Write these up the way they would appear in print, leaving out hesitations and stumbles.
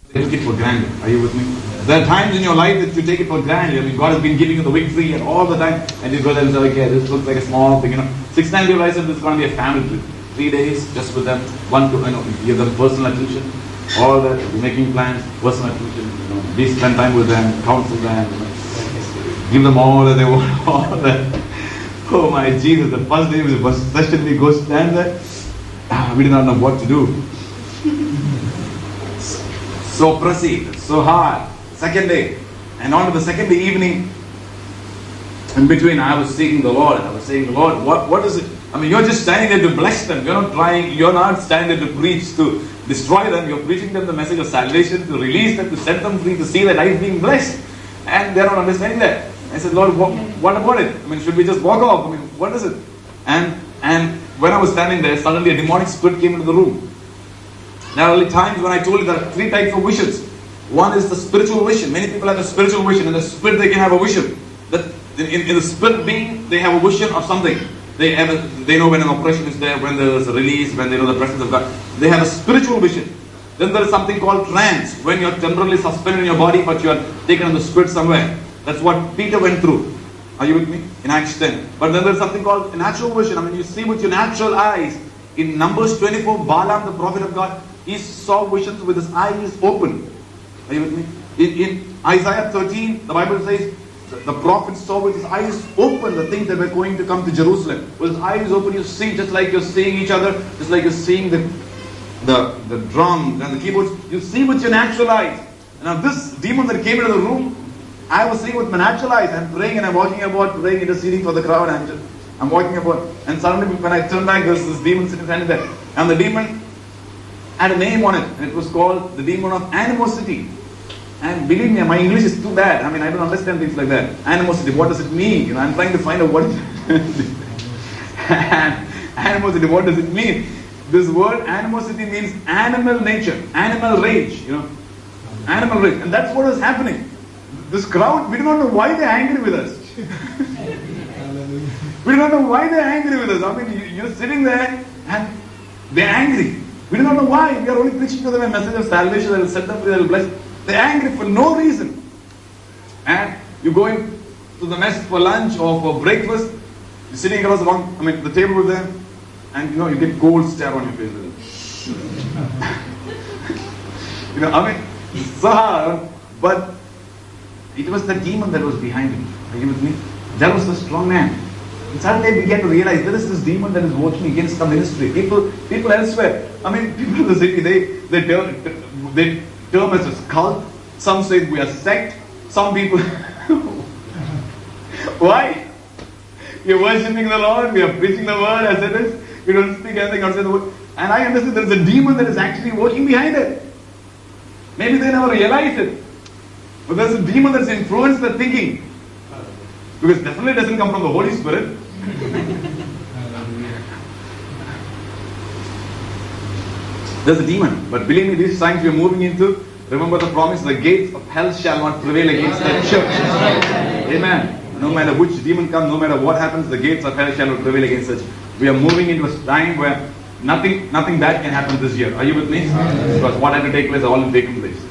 Take it for granted. Are you with me? There are times in your life that you take it for granted. I mean, God has been giving you the victory and all the time, and you go there and say, okay, this looks like a small thing, 6 times you realize that this is going to be a family trip. 3 days just with them, you give them personal attention, all that, you're making plans, personal attention, please spend time with them, counsel them, give them all that they want, all that. Oh my Jesus, the first day was the first session, we go stand there, we did not know what to do. So proceed, so hard. Second day, and on to the second day evening, in between I was seeking the Lord, and I was saying, Lord, what is it? I mean, you're just standing there to bless them. You're not standing there to preach, to destroy them. You're preaching them the message of salvation, to release them, to set them free, to see their life being blessed. And they're not understanding that. I said, Lord, what about it? I mean, should we just walk off? I mean, what is it? And when I was standing there, suddenly a demonic spirit came into the room. There are only times when I told you there are 3 types of visions. One is the spiritual vision. Many people have a spiritual vision. In the spirit, they can have a vision. That in the spirit being, they have a vision of something. They know when an oppression is there, when there is a release, when they know the presence of God. They have a spiritual vision. Then there is something called trance, when you are temporarily suspended in your body, but you are taken in the spirit somewhere. That's what Peter went through. Are you with me? In Acts 10. But then there is something called natural vision. I mean, you see with your natural eyes. In Numbers 24, Balaam, the prophet of God, he saw visions with his eyes open. Are you with me? In Isaiah 13, the Bible says, the prophet saw with his eyes open the things that were going to come to Jerusalem. With his eyes open, you see, just like you're seeing each other, just like you're seeing the drums and the keyboards, you see with your natural eyes. Now this demon that came into the room, I was seeing with my natural eyes. I'm praying and I'm walking about, praying, interceding for the crowd. I'm walking about. And suddenly when I turned back, there's this demon sitting standing there. And the demon had a name on it. And it was called the demon of animosity. And believe me, my English is too bad. I mean, I don't understand things like that. Animosity, what does it mean? I'm trying to find out what animosity, what does it mean? This word animosity means animal nature, animal rage, animal rage. And that's what was happening. This crowd, we do not know why they're angry with us. We do not know why they're angry with us. I mean, you're sitting there and they're angry. We do not know why. We are only preaching to them a message of salvation that will set them free, that will bless. They're angry for no reason. And you go into the mess for lunch or for breakfast, you're sitting across the table with them, and you get cold stare on your face. It's so hard. But it was the demon that was behind him. Are you with me? That was the strong man. And suddenly I began to realize there is this demon that is working against the ministry. People elsewhere. I mean, people in the city, they term as a cult. Some say we are sect. Some people. Why? We are worshipping the Lord. We are preaching the word as it is. We don't speak anything outside the word. And I understand there is a demon that is actually working behind it. Maybe they never realized it. But there is a demon that's influenced their thinking. Because definitely it doesn't come from the Holy Spirit. There's a demon. But believe me, these times we are moving into, remember the promise, the gates of hell shall not prevail against the church. Amen. No matter which demon comes, no matter what happens, the gates of hell shall not prevail against such. We are moving into a time where nothing bad can happen this year. Are you with me? Because what had to take place has already taken place.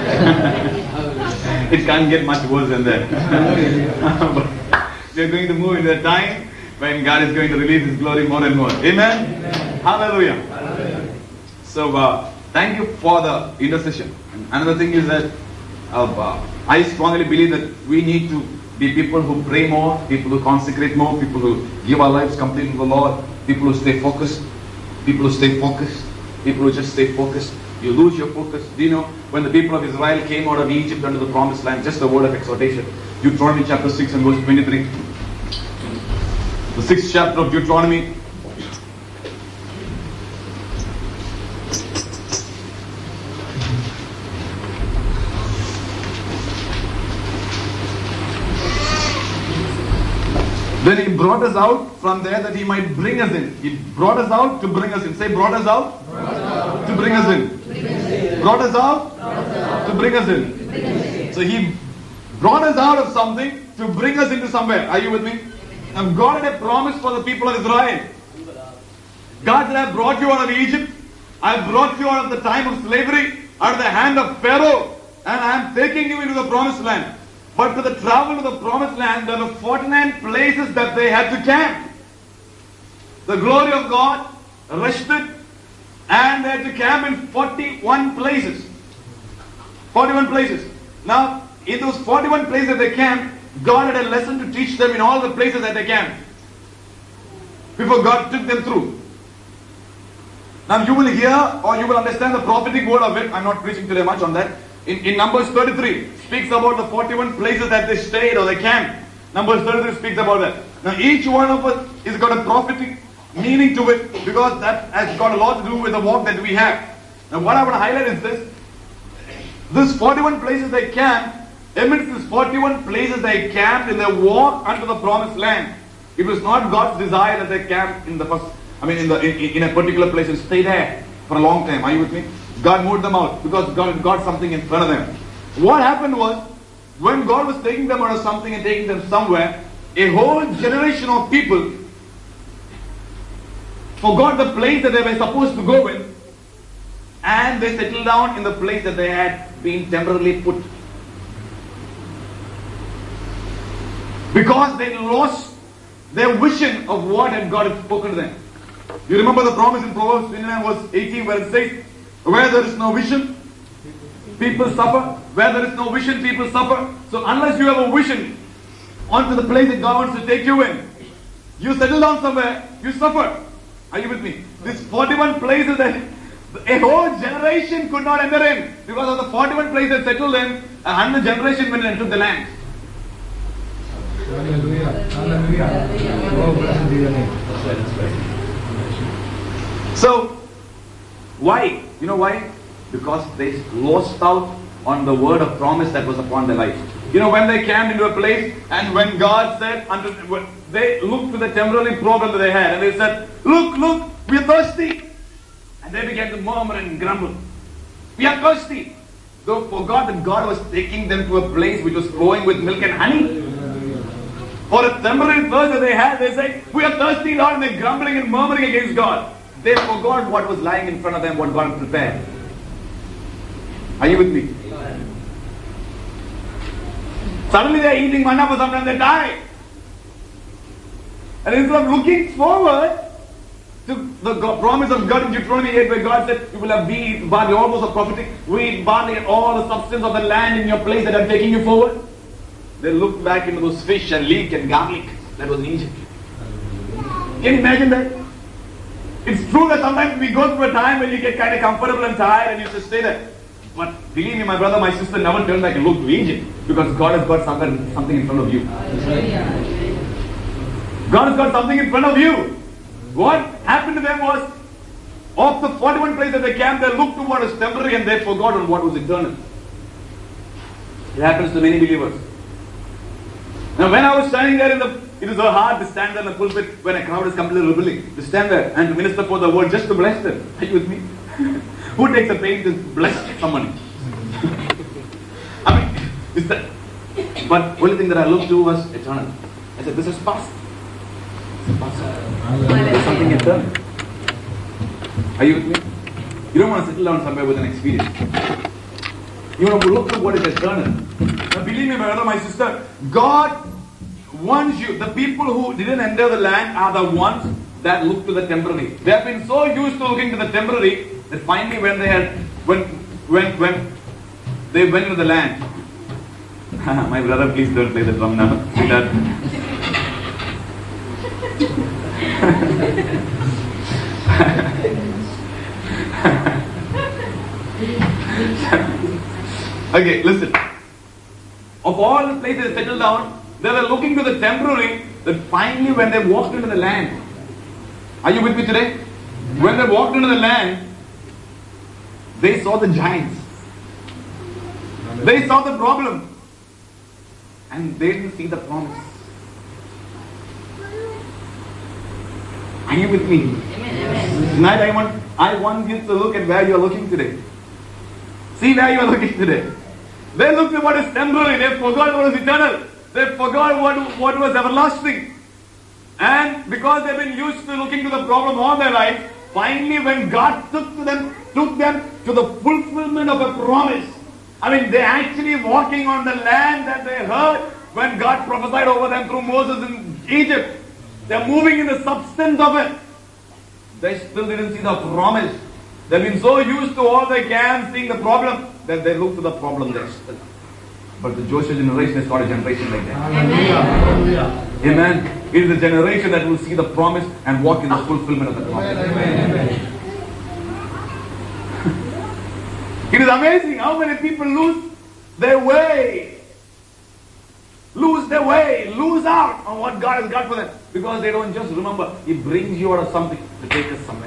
It can't get much worse than that. But we are going to move into a time when God is going to release His glory more and more. Amen? Hallelujah. So, thank you for the intercession. And another thing is that I strongly believe that we need to be people who pray more, people who consecrate more, people who give our lives completely to the Lord, people who stay focused, people who just stay focused. You lose your focus. Do you know, when the people of Israel came out of Egypt under the promised land, just a word of exhortation. Deuteronomy chapter 6 and verse 23. The 6th chapter of Deuteronomy. Then He brought us out from there that He might bring us in. He brought us out to bring us in. Say, brought us out, to bring us in. Brought us out to bring us in. So He brought us out of something to bring us into somewhere. Are you with me? And God had a promise for the people of Israel. God said, I brought you out of Egypt. I brought you out of the time of slavery. out of the hand of Pharaoh, and I am taking you into the promised land. But to the travel to the promised land, there were 49 places that they had to camp. The glory of God rested, and they had to camp in 41 places. 41 places. Now, in those 41 places that they camped, God had a lesson to teach them in all the places that they camped, before God took them through. Now you will hear or you will understand the prophetic word of it. I'm not preaching today much on that. In Numbers 33 speaks about the 41 places that they stayed or they camped. Numbers 33 speaks about that. Now each one of us has got a prophetic meaning to it, because that has got a lot to do with the walk that we have. Now what I want to highlight is this. This 41 places they camped, amidst these 41 places they camped in their walk unto the promised land, it was not God's desire that they camp in the first, in a particular place and stay there for a long time. Are you with me? God moved them out because God got something in front of them. What happened was, when God was taking them out of something and taking them somewhere, a whole generation of people forgot the place that they were supposed to go in, and they settled down in the place that they had been temporarily put. Because they lost their vision of what had God had spoken to them. You remember the promise in Proverbs 29 verse 18 where it says, where there is no vision, people suffer. Where there is no vision, people suffer. So unless you have a vision onto the place that God wants to take you in, you settle down somewhere, you suffer. Are you with me? These 41 places that a whole generation could not enter in, because of the 41 places settled in, 100 generation went and took the land. Hallelujah. Hallelujah. Oh, blessed be your name. So, why? You know why? Because they lost out on the word of promise that was upon their life. You know, when they camped into a place, and when God said, they looked to the temporary problem that they had, and they said, look, we are thirsty. And they began to murmur and grumble. We are thirsty. They forgot that God was taking them to a place which was flowing with milk and honey. For a temporary thirst that they had, they said, we are thirsty, Lord, and they're grumbling and murmuring against God. They forgot what was lying in front of them, what God had prepared. Are you with me? Suddenly they're eating manna for some time, they die. And instead of looking forward to the promise of God in Deuteronomy 8, where God said, you will have wheat, barley, almost a prophetic wheat, barley, and all the substance of the land in your place that I'm taking you forward. They looked back into those fish and leek and garlic that was in Egypt. Can you imagine that? It's true that sometimes we go through a time when you get kind of comfortable and tired and you just stay there. But believe me, my brother, my sister, never turn back and look to Egypt, because God has got something in front of you. God has got something in front of you. What happened to them was, of the 41 places they camped, they looked to what was temporary and they forgot on what was eternal. It happens to many believers. Now when I was standing there it was so hard to stand there in the pulpit when a crowd is completely rebelling, to stand there and to minister for the word just to bless them. Are you with me? Who takes the pain to bless someone? I mean, it's that. But only thing that I looked to was eternal. I said, this is past. It's past. There's something eternal. Are you with me? You don't want to settle down somewhere with an experience. You want to look to what is eternal. Now believe me, my brother, my sister, God wants you. The people who didn't enter the land are the ones that look to the temporary. They have been so used to looking to the temporary that finally when they went to the land. My brother, please don't play the drum now. Okay, listen. Of all the places they settled down, they were looking to the temporary, that finally when they walked into the land. Are you with me today? When they walked into the land, they saw the giants. They saw the problem. And they didn't see the promise. Are you with me? Amen. Tonight I want you to look at where you are looking today. See where you are looking today. They looked at what is temporary. They forgot what is eternal. They forgot what was everlasting. And because they've been used to looking to the problem all their life, finally when God took them to the fulfillment of a promise. I mean, they're actually walking on the land that they heard when God prophesied over them through Moses in Egypt. They're moving in the substance of it. They still didn't see the promise. They've been so used to all they can seeing the problem that they look to the problem there still. But the Joshua generation is not a generation like that. Hallelujah. Amen. It is a generation that will see the promise and walk in the fulfillment of the promise. Amen. It is amazing how many people lose their way. Lose their way. Lose out on what God has got for them. Because they don't just remember. He brings you out of something to take us somewhere.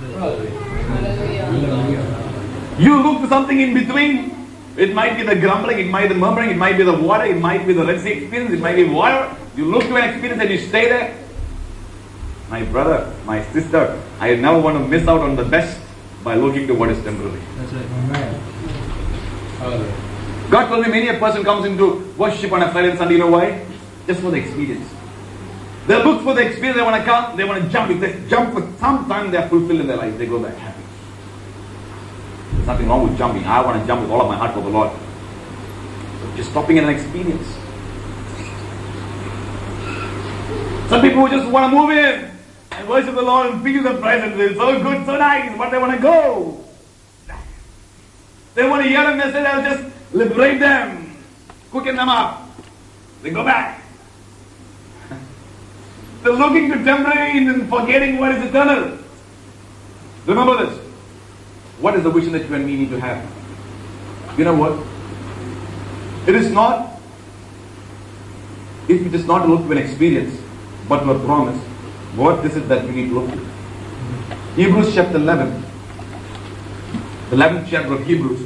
You look to something in between. It might be the grumbling, it might be the murmuring, it might be the water, it might be the Red Sea experience, it might be water. You look to an experience and you stay there. My brother, my sister, I never want to miss out on the best by looking to what is temporary. That's right. Amen. God told me many a person comes into worship on a Friday and Sunday, you know why? Just for the experience. They look for the experience, they want to come, they want to jump. If they jump for some time, they are fulfilled in their life. They go back happy. There's nothing wrong with jumping. I want to jump with all of my heart for the Lord. So just stopping at an experience. Some people who just want to move in and worship the Lord and feel the presence. It's so good, so nice, but they want to go. They want to hear a message that will just liberate them, quicken them up. They go back. They're looking to temporary and forgetting what is eternal. Remember this. What is the vision that you and me need to have? You know what? It is not, if it is not to look to an experience, but to a promise, what is it that we need to look to? Hebrews chapter 11. The 11th chapter of Hebrews.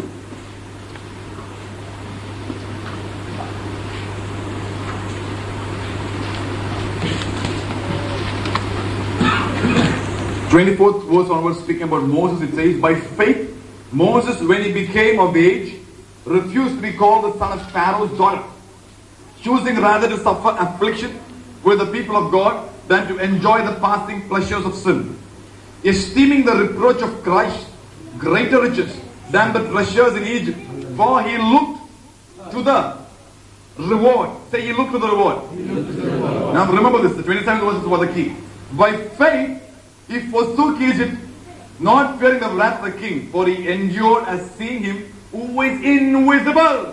The 24th verse onwards, speaking about Moses, it says, by faith, Moses, when he became of age, refused to be called the son of Pharaoh's daughter, choosing rather to suffer affliction with the people of God than to enjoy the passing pleasures of sin, esteeming the reproach of Christ greater riches than the treasures in Egypt, for he looked to the reward. Say, he looked to the reward. Now remember this, the 27th verse was the key. By faith, he forsook Egypt, not fearing the wrath of the king, for he endured as seeing him who is invisible.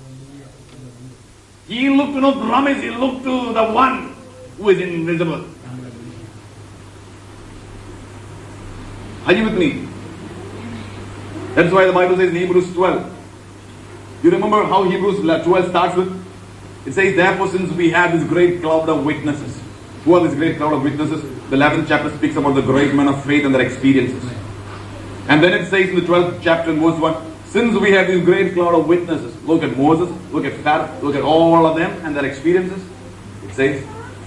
He looked to no promise, he looked to the one who is invisible. Are you with me? That's why the Bible says in Hebrews 12. You remember how Hebrews 12 starts with? It says, therefore, since we have this great cloud of witnesses. Who are this great cloud of witnesses? The 11th chapter speaks about the great men of faith and their experiences. And then it says in the 12th chapter in verse 1, since we have this great cloud of witnesses, look at Moses, look at Pharaoh, look at all of them and their experiences. It says,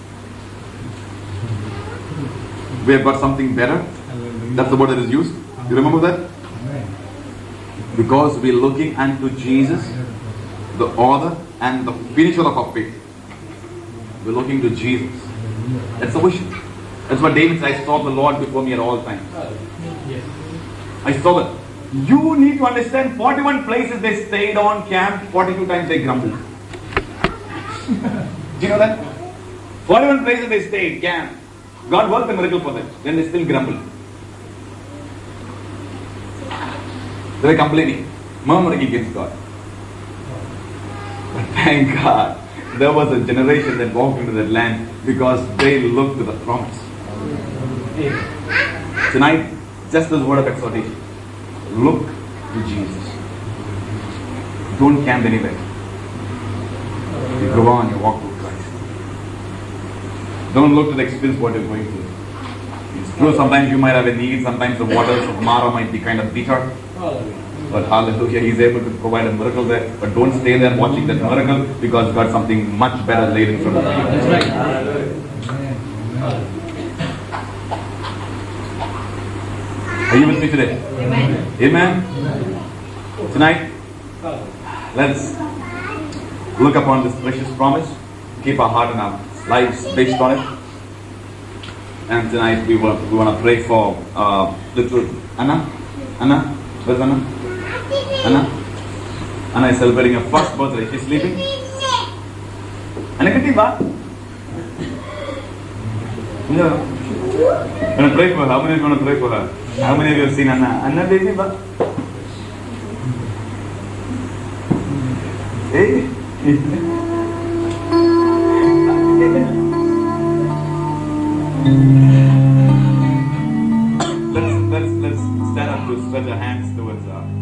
we have got something better. That's the word that is used. You remember that? Because we're looking unto Jesus, the author and the finisher of our faith. We're looking to Jesus. That's the vision. That's what David said, I saw the Lord before me at all times. I saw that. You need to understand 41 places they stayed on camp, 42 times they grumbled. Do you know that? 41 places they stayed, camp. God worked a miracle for them. Then they still grumbled. They were complaining, murmuring against God. But thank God, there was a generation that walked into that land because they looked to the promise. Tonight, just this word of exhortation. Look to Jesus. Don't camp anywhere. You go on, you walk with Christ. Don't look to the experience what you're going through. It's true, sometimes you might have a need, sometimes the waters of Mara might be kind of bitter. But hallelujah, He's able to provide a miracle there. But don't stay there watching that miracle because God something much better laid in front of you. That's right. Are you with me today? Amen. Amen. Tonight, let's look upon this precious promise. Keep our heart and our lives based on it. And tonight we want to pray for little Anna. Anna, where's Anna? Anna, Anna is celebrating her first birthday. She's sleeping. Anna, Kitty, ba? No. I'm going to pray for her. How many are going to pray for her? How many of you have seen Anna? Anna, baby, ba? Hey. Let's stand up to stretch our hands towards her.